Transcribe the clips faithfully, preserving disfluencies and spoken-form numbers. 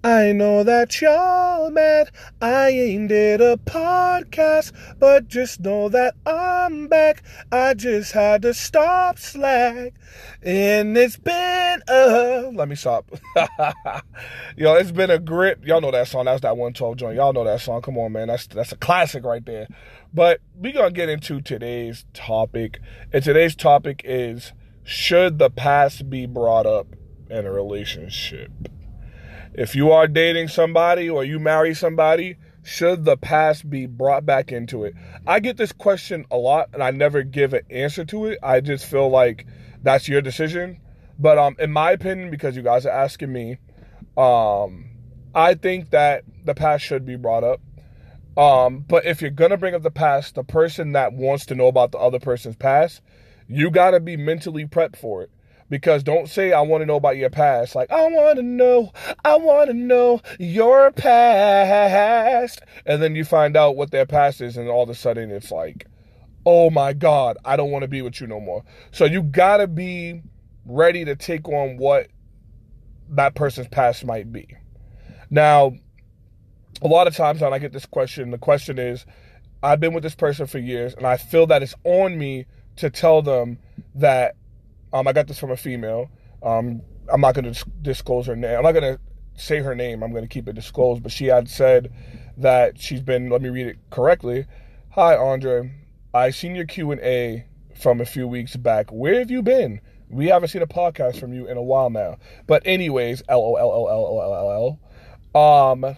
I know that y'all mad, I ain't did a podcast, but just know that I'm back. I just had to stop Slack, and it's been a... Let me stop. Yo, it's been a grip. Y'all know that song. That's that one twelve joint. Y'all know that song. Come on, man. That's that's a classic right there. But we're going to get into today's topic. And today's topic is, should the past be brought up in a relationship? If you are dating somebody or you marry somebody, should the past be brought back into it? I get this question a lot, and I never give an answer to it. I just feel like that's your decision. But um, in my opinion, because you guys are asking me, um, I think that the past should be brought up. Um, but if you're going to bring up the past, the person that wants to know about the other person's past, you got to be mentally prepped for it. Because don't say, I want to know about your past. Like, I want to know, I want to know your past. And then you find out what their past is, and all of a sudden it's like, oh my God, I don't want to be with you no more. So you got to be ready to take on what that person's past might be. Now, a lot of times when I get this question, the question is, I've been with this person for years, and I feel that it's on me to tell them that, Um, I got this from a female. Um, I'm not going to disclose her name. I'm not going to say her name. I'm going to keep it disclosed. But she had said that she's been, let me read it correctly. Hi, Andre. I seen your Q and A from a few weeks back. Where have you been? We haven't seen a podcast from you in a while now. But anyways, L O L O L O L L L. Um, let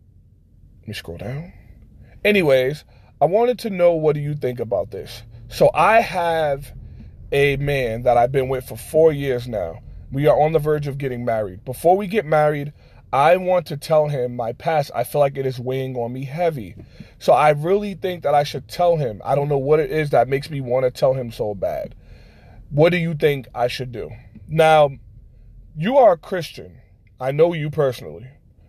me scroll down. Anyways, I wanted to know, what do you think about this? So I have a man that I've been with for four years now. We are on the verge of getting married. Before we get married, I want to tell him my past. I feel like it is weighing on me heavy. So I really think that I should tell him. I don't know what it is that makes me want to tell him so bad. What do you think I should do? Now, you are a Christian. I know you personally.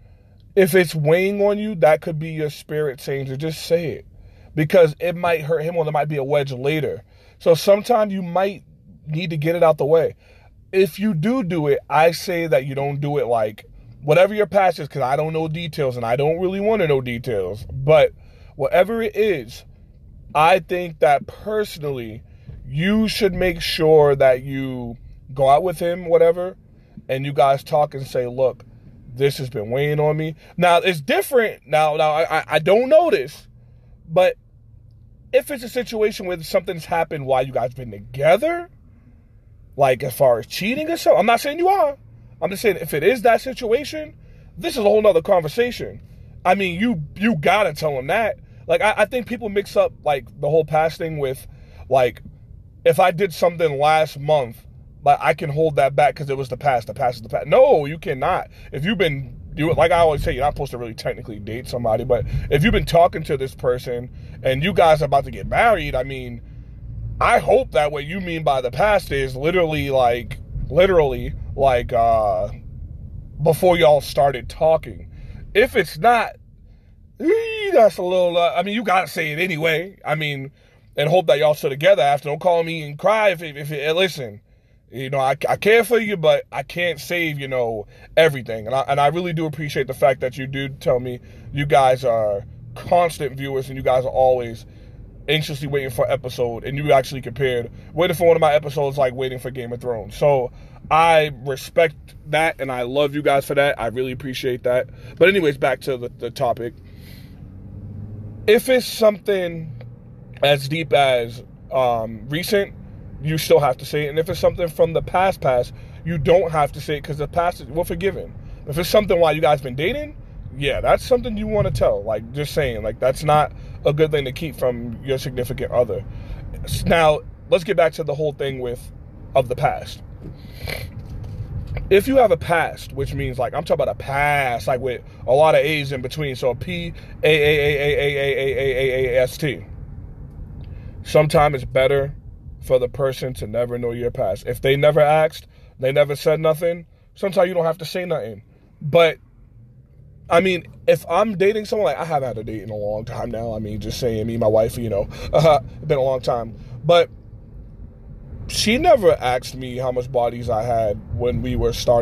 If it's weighing on you, that could be your spirit saying to just say it. Because it might hurt him, or there might be a wedge later. So sometimes you might need to get it out the way. If you do do it, I say that you don't do it like, whatever your past is, because I don't know details, and I don't really want to know details. But whatever it is, I think that personally, you should make sure that you go out with him, whatever, and you guys talk and say, look, this has been weighing on me. Now, it's different. Now, now I, I don't know this, but if it's a situation where something's happened while you guys been together, like as far as cheating or something, I'm not saying you are. I'm just saying, if it is that situation, this is a whole nother conversation. I mean, you you gotta tell him that. Like, I, I think people mix up like the whole past thing with, like, if I did something last month, like I can hold that back because it was the past. The past is the past. No, you cannot. If you've been You, like I always say, you're not supposed to really technically date somebody, but if you've been talking to this person and you guys are about to get married, I mean, I hope that what you mean by the past is literally like, literally like, uh, before y'all started talking. If it's not, that's a little, uh, I mean, you gotta say it anyway. I mean, and hope that y'all still together after. Don't call me and cry if, if, if listen. You know, I, I care for you, but I can't save, you know, everything. And I, and I really do appreciate the fact that you do tell me you guys are constant viewers and you guys are always anxiously waiting for an episode. And you actually compared waiting for one of my episodes like waiting for Game of Thrones. So I respect that and I love you guys for that. I really appreciate that. But anyways, back to the, the topic. If it's something as deep as um, recent, you still have to say it. And if it's something from the past past, you don't have to say it because the past is, we're forgiven. If it's something while you guys been dating, yeah, that's something you want to tell. Like, just saying, like, that's not a good thing to keep from your significant other. Now, let's get back to the whole thing with, of the past. If you have a past, which means, like, I'm talking about a past, like, with a lot of A's in between, so P, A, A, A, A, A, A, A, A, A, A, S, T. Sometimes it's better for the person to never know your past. If they never asked, they never said nothing, sometimes you don't have to say nothing. But, I mean, if I'm dating someone, like, I haven't had a date in a long time now. I mean, just saying, me and my wife, you know, uh, it's been a long time. But she never asked me how much bodies I had when we were starting.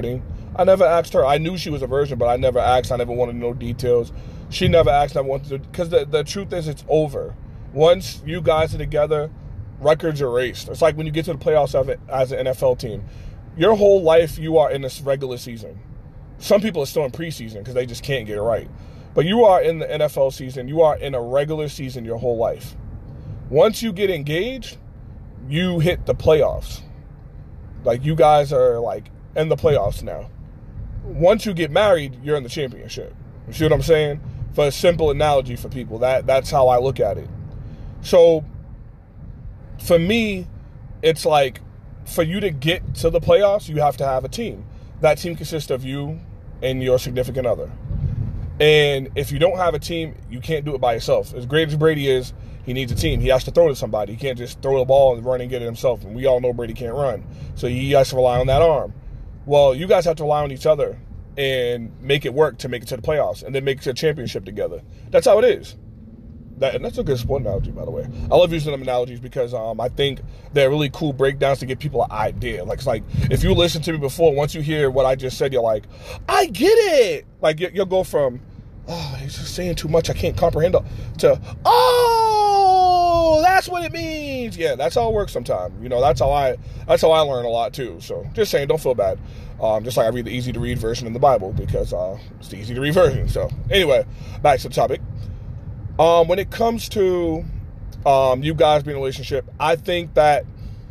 I never asked her. I knew she was a virgin, but I never asked. I never wanted to know details. She never asked. I wanted to, because the, the truth is, it's over. Once you guys are together, records are erased. It's like when you get to the playoffs of it, as an N F L team. Your whole life, you are in this regular season. Some people are still in preseason because they just can't get it right. But you are in the N F L season. You are in a regular season your whole life. Once you get engaged, you hit the playoffs. Like, you guys are, like, in the playoffs now. Once you get married, you're in the championship. You see what I'm saying? For a simple analogy for people, that that's how I look at it. So, for me, it's like, for you to get to the playoffs, you have to have a team. That team consists of you and your significant other. And if you don't have a team, you can't do it by yourself. As great as Brady is, he needs a team. He has to throw to somebody. He can't just throw the ball and run and get it himself. And we all know Brady can't run. So he has to rely on that arm. Well, you guys have to rely on each other and make it work to make it to the playoffs and then make it to a championship together. That's how it is. That, and that's a good sport analogy, by the way. I love using them analogies because um, I think they're really cool breakdowns to give people an idea. Like, it's like, if you listen to me before, once you hear what I just said, you're like, I get it. Like, you, you'll go from, oh, he's just saying too much, I can't comprehend it, to, oh, that's what it means. Yeah, that's how it works sometimes. You know, that's how I that's how I learn a lot, too. So, just saying, don't feel bad. Um, just like I read the easy-to-read version in the Bible because uh, it's the easy-to-read version. So, anyway, back to the topic. Um, when it comes to um, you guys being in a relationship, I think that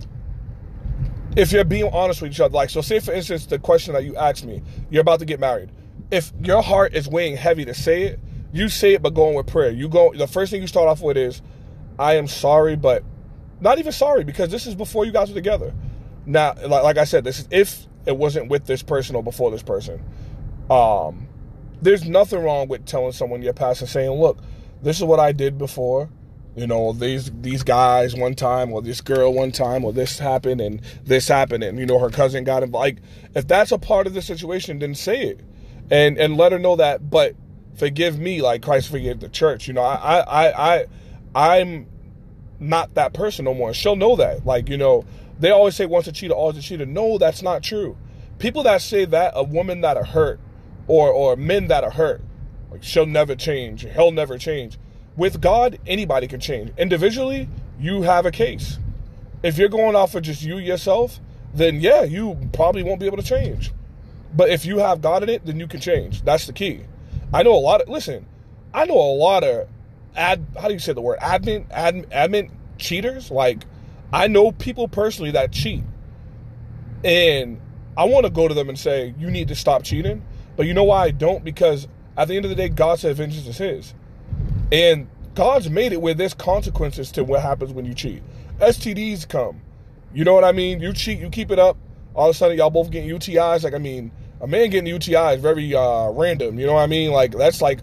if you're being honest with each other, like, so say, for instance, the question that you asked me, you're about to get married. If your heart is weighing heavy to say it, you say it, but going with prayer. You go, the first thing you start off with is, I am sorry, but not even sorry, because this is before you guys were together. Now, like, like I said, this is if it wasn't with this person or before this person. Um, there's nothing wrong with telling someone your past and saying, look, this is what I did before. You know, these these guys one time, or this girl one time, or this happened and this happened, and, you know, her cousin got involved. Like, if that's a part of the situation, then say it. And and let her know that, but forgive me like Christ forgave the church. You know, I, I, I, I'm not that person no more. She'll know that. Like, you know, they always say once a cheater, always a cheater. No, that's not true. People that say that, a woman that are hurt, or or men that are hurt, like, she'll never change, he'll never change. With God, anybody can change. Individually, you have a case. If you're going off of just you yourself, then yeah, you probably won't be able to change. But if you have God in it, then you can change. That's the key. I know a lot of, listen, I know a lot of, ad, how do you say the word, admin, admin, admin cheaters. Like, I know people personally that cheat. And I want to go to them and say, you need to stop cheating. But you know why I don't? Because at the end of the day, God said vengeance is his. And God's made it where there's consequences to what happens when you cheat. S T Ds come. You know what I mean? You cheat, you keep it up. All of a sudden, y'all both getting U T Is. Like, I mean, a man getting U T I is very uh, random. You know what I mean? Like, that's like,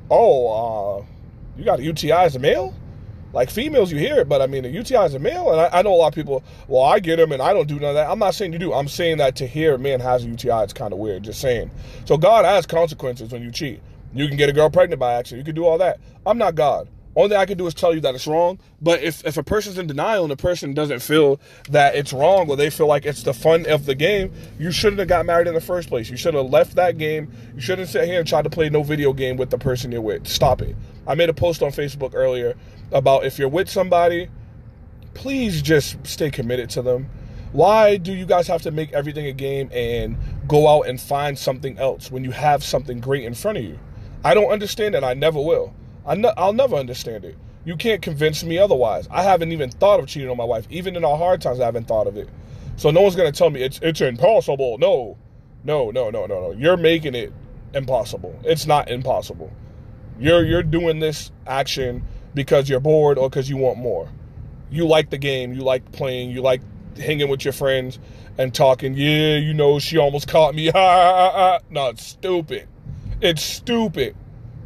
oh, uh, you got a U T I as a male? Like, females, you hear it, but I mean, a U T I as a male? And I, I know a lot of people, well, I get them and I don't do none of that. I'm not saying you do. I'm saying that to hear a man has a U T I, it's kind of weird. Just saying. So God has consequences when you cheat. You can get a girl pregnant by accident. You can do all that. I'm not God. Only thing I can do is tell you that it's wrong. But if, if a person's in denial and the person doesn't feel that it's wrong, or they feel like it's the fun of the game, you shouldn't have got married in the first place. You should have left that game. You shouldn't sit here and try to play no video game with the person you're with. Stop it. I made a post on Facebook earlier about if you're with somebody, please just stay committed to them. Why do you guys have to make everything a game and go out and find something else when you have something great in front of you? I don't understand it. I never will. I no, I'll never understand it. You can't convince me otherwise. I haven't even thought of cheating on my wife. Even in our hard times, I haven't thought of it. So no one's going to tell me it's it's impossible. No, no, no, no, no, no. You're making it impossible. It's not impossible. You're you're doing this action because you're bored or because you want more. You like the game. You like playing. You like hanging with your friends and talking. Yeah, you know, she almost caught me. No, it's stupid. It's stupid.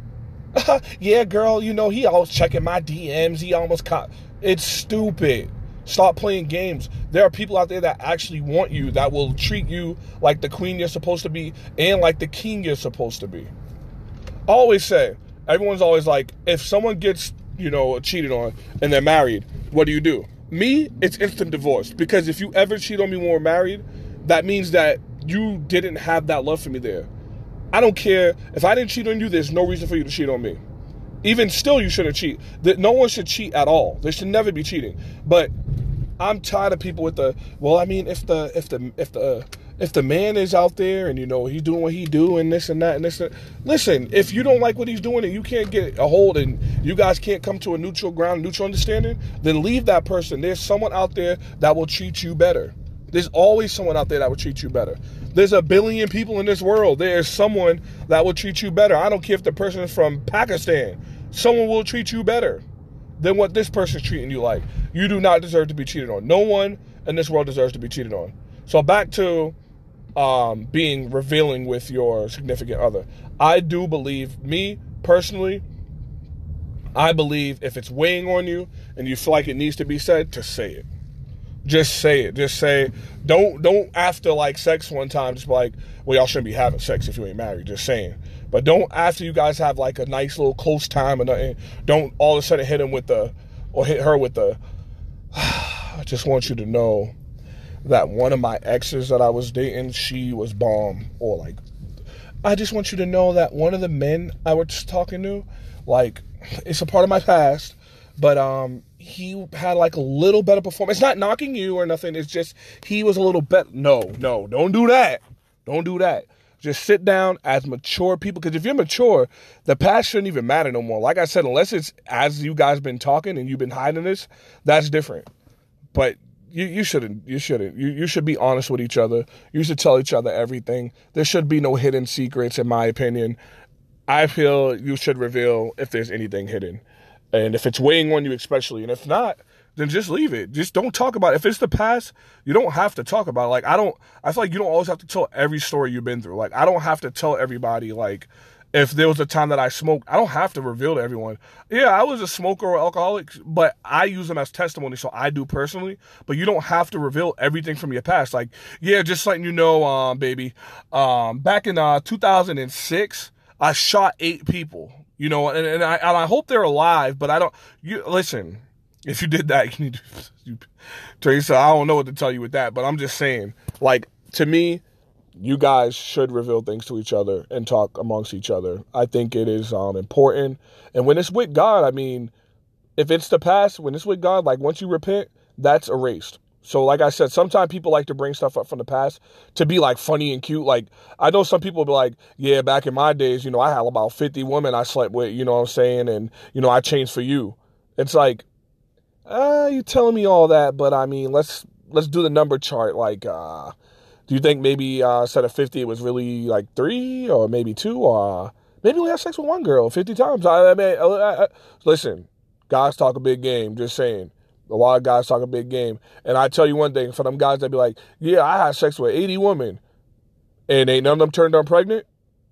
Yeah, girl, you know, he always checking my D Ms. He almost caught. It's stupid. Stop playing games. There are people out there that actually want you, that will treat you like the queen you're supposed to be and like the king you're supposed to be. I always say, everyone's always like, if someone gets, you know, cheated on and they're married, what do you do? Me, it's instant divorce. Because if you ever cheat on me when we're married, that means that you didn't have that love for me there. I don't care. If I didn't cheat on you, there's no reason for you to cheat on me. Even still, you shouldn't cheat. No one should cheat at all. There should never be cheating. But I'm tired of people with the, well, I mean, if the if the if the if the man is out there and, you know, he's doing what he do and this and that and this and that, listen, if you don't like what he's doing and you can't get a hold and you guys can't come to a neutral ground, neutral understanding, then leave that person. There's someone out there that will treat you better. There's always someone out there that will treat you better. There's a billion people in this world. There's someone that will treat you better. I don't care if the person is from Pakistan. Someone will treat you better than what this person's treating you like. You do not deserve to be cheated on. No one in this world deserves to be cheated on. So back to um, being revealing with your significant other. I do believe, me personally, I believe if it's weighing on you and you feel like it needs to be said, to say it. Just say it. Just say, don't, don't after like sex one time, just be like, well, y'all shouldn't be having sex if you ain't married. Just saying. But don't, after you guys have like a nice little close time, and don't all of a sudden hit him with the, or hit her with the, I just want you to know that one of my exes that I was dating, she was bomb. Or like, I just want you to know that one of the men I was talking to, like, it's a part of my past, but um, he had like a little better performance. It's not knocking you or nothing. It's just, he was a little better. No, no, don't do that. Don't do that. Just sit down as mature people. Because if you're mature, the past shouldn't even matter no more. Like I said, unless it's as you guys been talking and you've been hiding this, that's different. But you, you shouldn't. You shouldn't. You, you should be honest with each other. You should tell each other everything. There should be no hidden secrets, in my opinion. I feel you should reveal if there's anything hidden. And if it's weighing on you especially. And if not, then just leave it. Just don't talk about it. If it's the past, you don't have to talk about it. Like, I don't, I feel like you don't always have to tell every story you've been through. Like, I don't have to tell everybody, like, if there was a time that I smoked, I don't have to reveal to everyone. Yeah, I was a smoker or alcoholic, but I use them as testimony, so I do personally. But you don't have to reveal everything from your past. Like, yeah, just letting you know, um, baby, um, back in uh, two thousand six, I shot eight people, you know, and, and, I, and I hope they're alive, but I don't, you listen, if you did that, you need to, you, Teresa, I don't know what to tell you with that, but I'm just saying, like, to me, you guys should reveal things to each other and talk amongst each other. I think it is um, important. And when it's with God, I mean, if it's the past, when it's with God, like once you repent, that's erased. So like I said, sometimes people like to bring stuff up from the past to be like funny and cute. Like I know some people be like, yeah, back in my days, you know, I had about fifty women I slept with, you know what I'm saying? And, you know, I changed for you. It's like, uh, you telling me all that, but I mean, let's, let's do the number chart. Like, uh, do you think maybe uh, instead of fifty, it was really like three or maybe two? Or maybe we had sex with one girl fifty times. I, I mean, I, I, listen, guys talk a big game. Just saying. A lot of guys talk a big game. And I tell you one thing, for them guys that be like, yeah, I had sex with eighty women and ain't none of them turned up pregnant.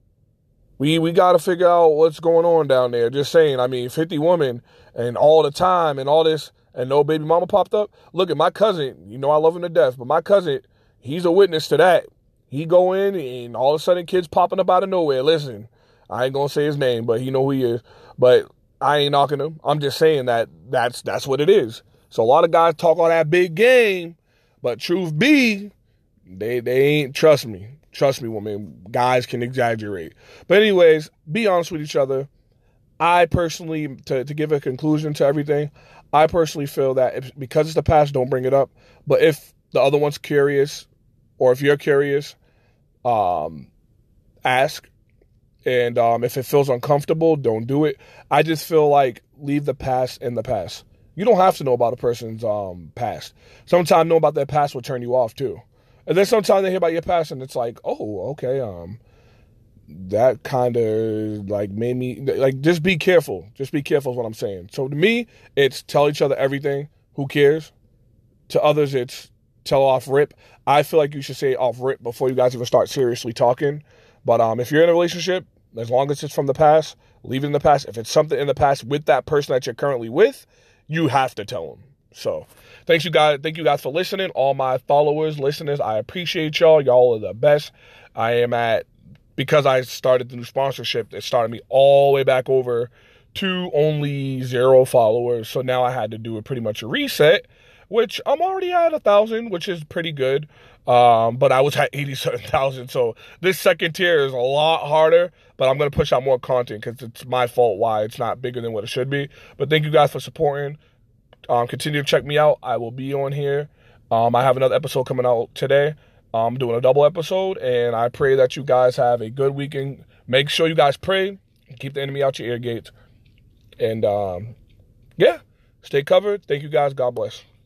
We we got to figure out what's going on down there. Just saying. I mean, fifty women and all the time and all this and no baby mama popped up. Look at my cousin. You know I love him to death, but my cousin, he's a witness to that. He go in and all of a sudden kids popping up out of nowhere. Listen, I ain't going to say his name, but he know who he is. But I ain't knocking him. I'm just saying that that's that's what it is. So a lot of guys talk all that big game, but truth be, they they ain't, trust me. Trust me, woman, guys can exaggerate. But anyways, be honest with each other. I personally, to, to give a conclusion to everything, I personally feel that if, because it's the past, don't bring it up. But if the other one's curious, or if you're curious, um, ask. And um, if it feels uncomfortable, don't do it. I just feel like leave the past in the past. You don't have to know about a person's um, past. Sometimes know about their past will turn you off too. And then sometimes they hear about your past and it's like, oh, okay, um, that kind of like made me, like, just be careful. Just be careful is what I'm saying. So to me, it's tell each other everything. Who cares? To others, it's tell off rip. I feel like you should say off rip before you guys even start seriously talking. But um, if you're in a relationship, as long as it's from the past, leave it in the past. If it's something in the past with that person that you're currently with, you have to tell them. So thanks you guys. Thank you guys for listening. All my followers, listeners, I appreciate y'all. Y'all are the best. I am at, because I started the new sponsorship, it started me all the way back over to only zero followers. So now I had to do a pretty much a reset, which I'm already at a thousand, which is pretty good. Um, but I was at eighty-seven thousand. So this second tier is a lot harder, but I'm going to push out more content because it's my fault why it's not bigger than what it should be. But thank you guys for supporting. Um, continue to check me out. I will be on here. Um, I have another episode coming out today. I'm doing a double episode, and I pray that you guys have a good weekend. Make sure you guys pray. Keep the enemy out your ear gates. And, um, yeah, stay covered. Thank you guys. God bless.